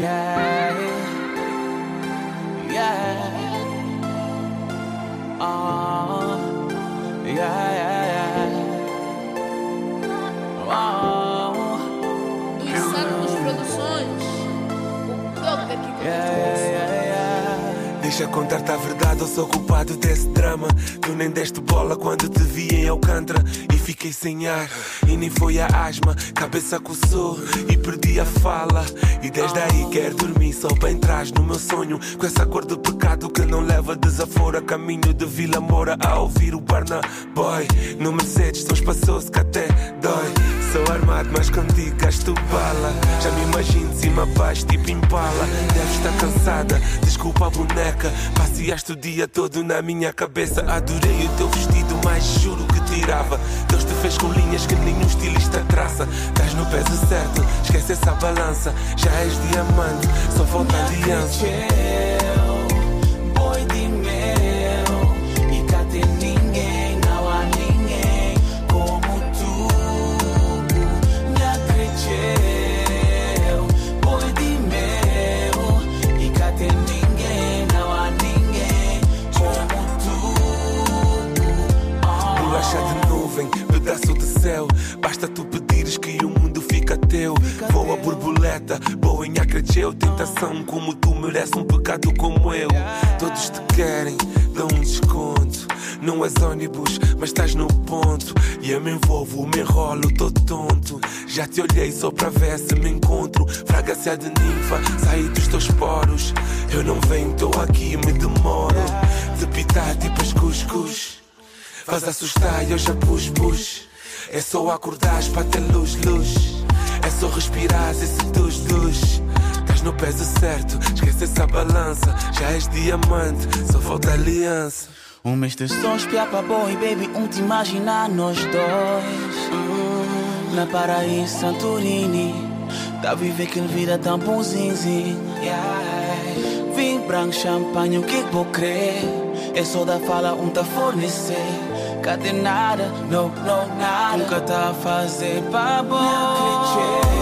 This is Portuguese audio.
Yeah, yeah. Yeah, yeah, yeah. Insetos Produções. O blog daqui com Deixa contar-te a verdade, eu sou culpado desse drama. Tu nem deste bola quando te vi em Alcântara. E fiquei sem ar, e nem foi a asma. Cabeça coçou e perdi a fala. E desde aí quero dormir só para entrar no meu sonho. Com essa cor de pecado que não leva desaforo. A caminho de Vila Moura a ouvir o Burna Boy. No Mercedes são espaçosos que até dói. Sou armado, mas contigo gasto bala. Já me imagino de cima a baixo, tipo Impala. Deves estar cansada, desculpa a boneca. Passeaste o dia todo na minha cabeça. Adorei o teu vestido, mas juro que tirava. Deus te fez com linhas que nenhum estilista traça. Estás no peso certo, esquece essa balança. Já és diamante, só falta aliança. Boi de mel, e cá tem ninguém, não há ninguém como tu. Me acrediteu, boi de mel, e cá tem ninguém, não há ninguém como tu. Bolacha de nuvem, pedaço de céu. Basta tu pedires que o mundo fica teu. Voa borboleta, boa em acredeu. Tentação como tu merece um pecado como eu. Todos te querem, dão um desconto. Não és ônibus, mas estás no ponto. E eu me envolvo, me enrolo, tô tonto. Já te olhei só para ver se me encontro. Fragrância de ninfa, saí dos teus poros. Eu não venho, tô aqui, me demoro. De pitar tipo as cuscuz. Faz assustar e eu já pus. É só acordares para ter luz. É só respirares e seduz. Estás no peso certo, esquece essa balança. Já és diamante, só falta aliança. Mês de som espiar para boi, baby, te imaginar nós dois. Na Paraíso, Santorini. Tá a viver aquela vida tão bonzinho. Vinho branco, champanhe, o que vou crer? É só da fala, tá fornecer. Cadê nada, não, nada. Nunca tá a fazer pra bom.